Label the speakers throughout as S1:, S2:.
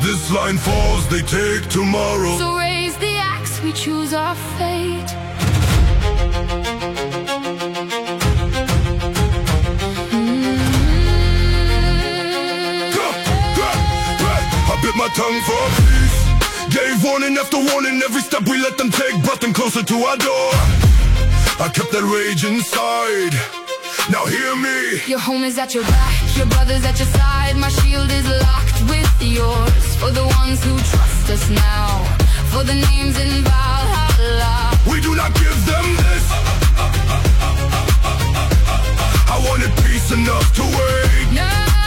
S1: this line falls, they take tomorrow.
S2: So raise the axe, we choose our fate.
S1: I bit my tongue for peace. Gave warning after warning, every step we let them take brought them closer to our door. I kept that rage inside, now hear me.
S2: Your home is at your back, your brother's at your side. My shield is locked with yours. For the ones who trust us now, for the names in Valhalla.
S1: We do not give them this. I wanted peace enough to wait.
S2: No.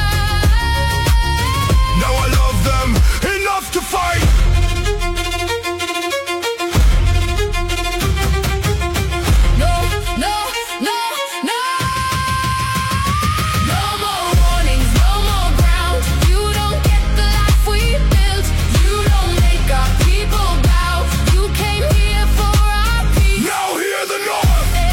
S1: Now I love them enough to fight.
S2: No, no, no, no. No more warnings, no more ground. You don't get the life we built. You don't make our people bow. You came here for our peace.
S1: Now hear the north.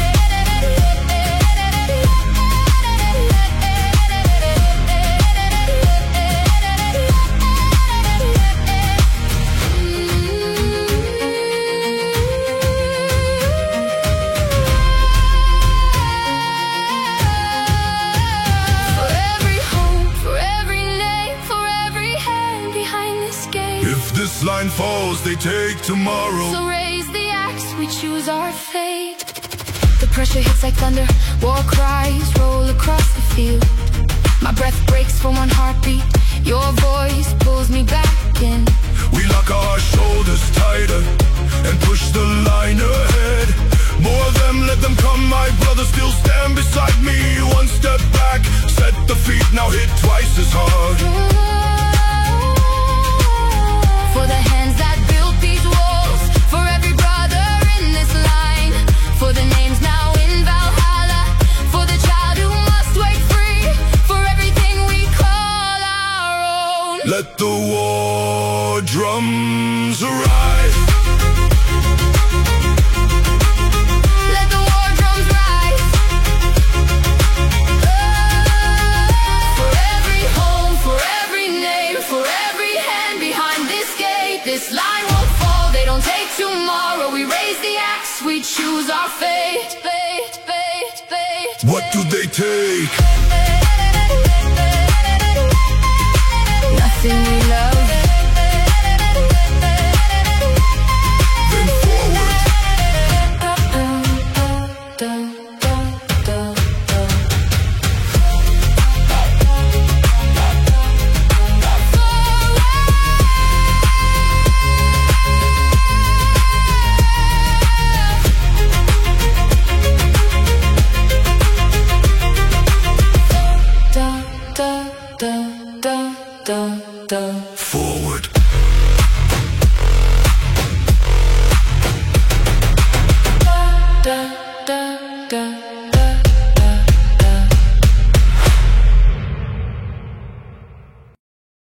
S1: If this line falls, they take tomorrow.
S2: So raise the axe, we choose our fate. The pressure hits like thunder, war cries roll across the field. My breath breaks for one heartbeat, your voice pulls me back in.
S1: We lock our shoulders tighter and push the line ahead. More of them, let them come, my brothers still stand beside me. One step back, set the feet, now hit twice as hard.
S2: For the hands that built these walls, for every brother in this line, for the names now in Valhalla, for the child who must wake free, for everything we call our own.
S1: Let the war drums rise.
S2: Let the war drums rise. For every home, for every name, for every hand behind this gate. This line won't fall, they don't take tomorrow. We raise the axe, we choose our fate. Fate, fate, fate.
S1: What do they take?
S2: Nothing we love.
S1: Then forward. Forward.